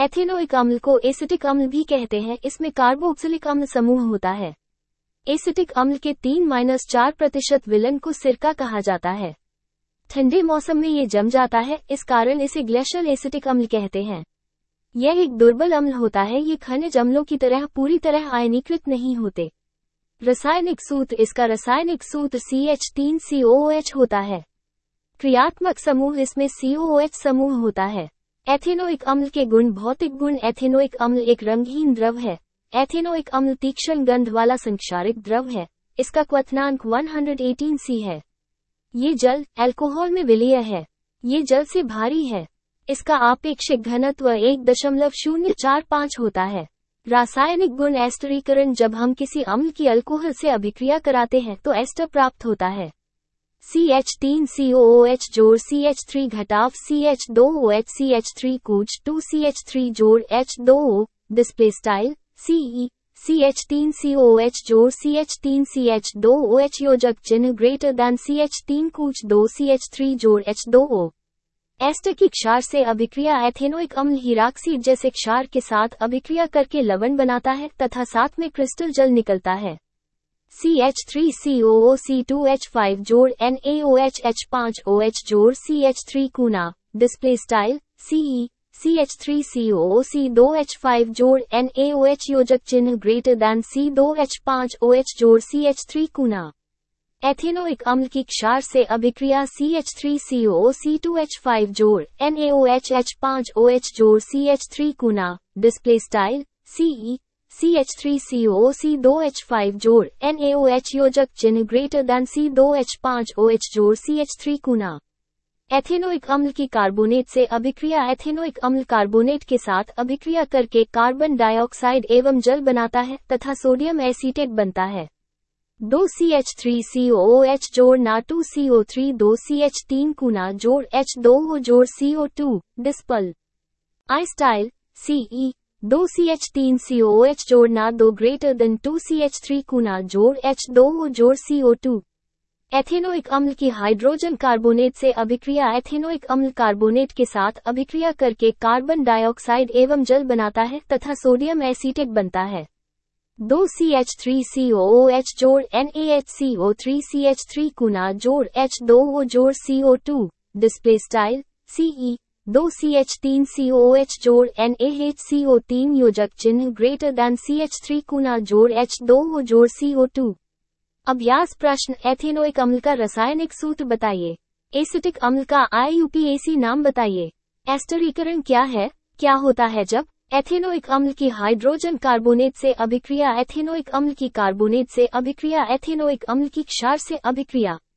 Ethanoic अम्ल को acetic अम्ल भी कहते हैं। इसमें कार्बोक्सिलिक अम्ल समूह होता है। एसिटिक अम्ल के 3-4% विलन को सिरका कहा जाता है। ठंडे मौसम में ये जम जाता है, इस कारण इसे ग्लेशियल एसिटिक अम्ल कहते हैं। यह एक दुर्बल अम्ल होता है। ये खनिज अम्लों की तरह पूरी तरह आयनीकृत नहीं होते। रासायनिक सूत्र, इसका रासायनिक सूत्र CH3COOH होता है। क्रियात्मक समूह, इसमें COOH समूह होता है। एथेनोइक अम्ल के गुण, भौतिक गुण। एथेनोइक अम्ल एक रंगहीन द्रव है। एथेनोइक अम्ल तीक्ष्ण गंध वाला संक्षारिक द्रव है। इसका क्वथनांक 118 C है। ये जल, अल्कोहल में विलीय है। ये जल से भारी है। इसका आपेक्षिक घनत्व 1.045 होता है। रासायनिक गुण, एस्टरीकरण। जब हम किसी अम्ल की अल्कोहल से अभिक्रिया कराते हैं तो एस्टर प्राप्त होता है। CH3COOH जोड़ CH3 घटाव CH2OH CH3 कूच 2CH3 जोड़ H2O display style CE CH3COOH जोड़ CH3CH2OH योजक चिन्ह ग्रेटर दैन CH3 कूच 2 CH3 जोड़ H2O। एस्टर की क्षार से अभिक्रिया। एथेनोइक अम्ल हीराक्सीड जैसे क्षार के साथ अभिक्रिया करके लवण बनाता है तथा साथ में क्रिस्टल जल निकलता है। CH3COOC2H5 जोड़ NaOHH5OH जोड़ CH3 कूना डिस्प्ले स्टाइल CE CH3COOC2H5 जोड़ NaOH योजक चिन्ह ग्रेटर दैन C2H5OH जोड़ CH3 कूना। एथेनोइक अम्ल की क्षार से अभिक्रिया। CH3COOC2H5 जोड़ NaOHH5OH जोड़ CH3 कूना डिस्प्ले स्टाइल CE CH3COOC2H5 जोड़ NaOH योजक चिन्ह ग्रेटर दैन C2H5OH जोड़ CH3 कूना। एथेनोइक अम्ल की कार्बोनेट से अभिक्रिया। एथेनोइक अम्ल कार्बोनेट के साथ अभिक्रिया करके कार्बन डाइऑक्साइड एवं जल बनाता है तथा सोडियम एसीटेट बनता है। 2CH3COOH जोड़ Na2CO3 2CH3 कूना जोड़ H2O जोड़ CO2 डिस्पल आई स्टाइल CE 2CH3COOH जोड़ Na2 ग्रेटर देन 2CH3 कूना जोड़ H2O जोड़ CO2। एथेनोइक अम्ल की हाइड्रोजन कार्बोनेट से अभिक्रिया। एथेनोइक अम्ल कार्बोनेट के साथ अभिक्रिया करके कार्बन डाइऑक्साइड एवं जल बनाता है तथा सोडियम एसीटेट बनता है। 2CH3COOH जोड़ NaHCO3 CH3 कूना जोड़ H2O जोड़ CO2 display style CE 2CH3COOH जोड़ NaHCO3 योजक चिन्ह ग्रेटर दैन CH3 कूना जोड़ H2O जोड़ CO2। अभ्यास प्रश्न, एथेनोइक अम्ल का रासायनिक सूत्र बताइए। एसिटिक अम्ल का IUPAC नाम बताइए। एस्टरीकरण क्या है? क्या होता है जब एथेनोइक अम्ल की हाइड्रोजन कार्बोनेट से अभिक्रिया। एथेनोइक अम्ल की कार्बोनेट से अभिक्रिया। एथेनोइक अम्ल की क्षार से अभिक्रिया।